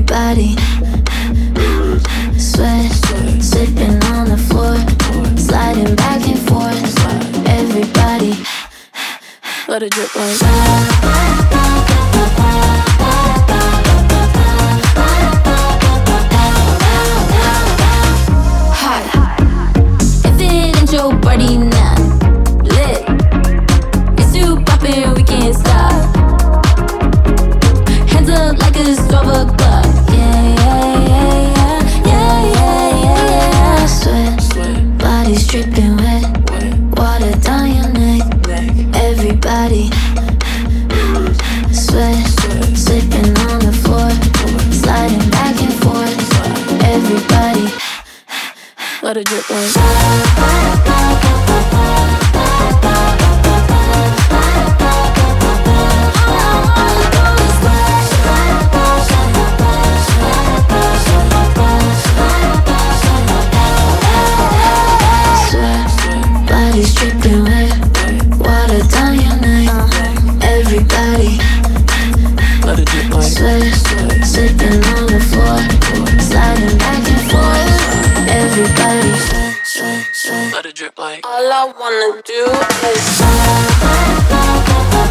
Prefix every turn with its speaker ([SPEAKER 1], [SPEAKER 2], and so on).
[SPEAKER 1] Everybody sweat, slipping on the floor, sliding back and forth. Everybody let it drip like hot. If it ain't your party now, lit. It's too poppin', we can't stop. Hands up like it's 12 o'clock. Yeah, yeah, yeah, yeah, yeah, yeah, yeah, yeah. Sweat, body's dripping wet, water down your neck. Everybody sweat, slipping on the floor, sliding back and forth. Everybody let it drip like body's dripping wet, water down your neck. Everybody
[SPEAKER 2] let it drip like
[SPEAKER 1] sweat, slipping on the floor, sliding back and forth. Everybody
[SPEAKER 2] let it drip like
[SPEAKER 1] all I wanna do is